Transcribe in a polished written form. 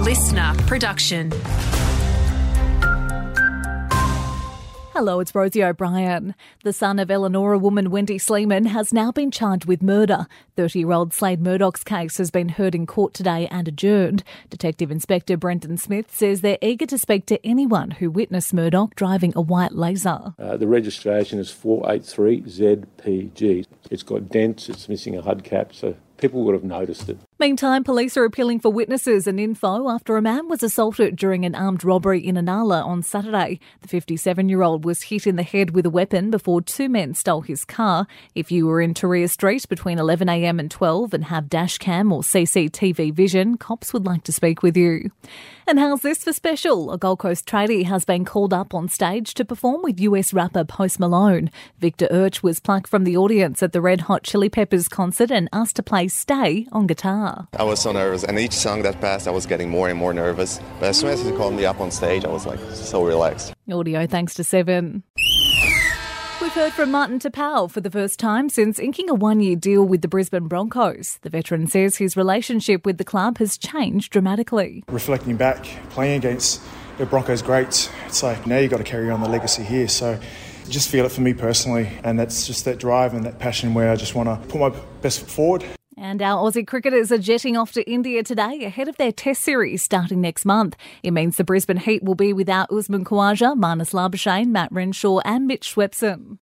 listener production. Hello, it's Rosie O'Brien. The son of Eleanor woman Wendy Sleeman has now been charged with murder. 30-year-old Slade Murdoch's case has been heard in court today and adjourned. Detective Inspector Brendan Smith says they're eager to speak to anyone who witnessed Murdoch driving a white Laser. The registration is 483ZPG. It's got dents, it's missing a hubcap, so people would have noticed it. Meantime, police are appealing for witnesses and info after a man was assaulted during an armed robbery in Inala on Saturday. The 57-year-old was hit in the head with a weapon before two men stole his car. If you were in Turia Street between 11am and 12 and have dashcam or CCTV vision, cops would like to speak with you. And how's this for special? A Gold Coast tradie has been called up on stage to perform with US rapper Post Malone. Victor Urch was plucked from the audience at the Red Hot Chili Peppers concert and asked to play Stay on guitar. I was so nervous, and each song that passed I was getting more and more nervous. But as soon as he called me up on stage, I was like so relaxed. Audio thanks to Seven. We've heard from Martin Tapau for the first time since inking a one-year deal with the Brisbane Broncos. The veteran says his relationship with the club has changed dramatically. Reflecting back, playing against the Broncos greats, it's like now you've got to carry on the legacy here. So just feel it for me personally, and that's just that drive and that passion where I just want to put my best foot forward. And our Aussie cricketers are jetting off to India today ahead of their test series starting next month. It means the Brisbane Heat will be without Usman Khawaja, Marnus Labuschagne, Matt Renshaw and Mitch Swepson.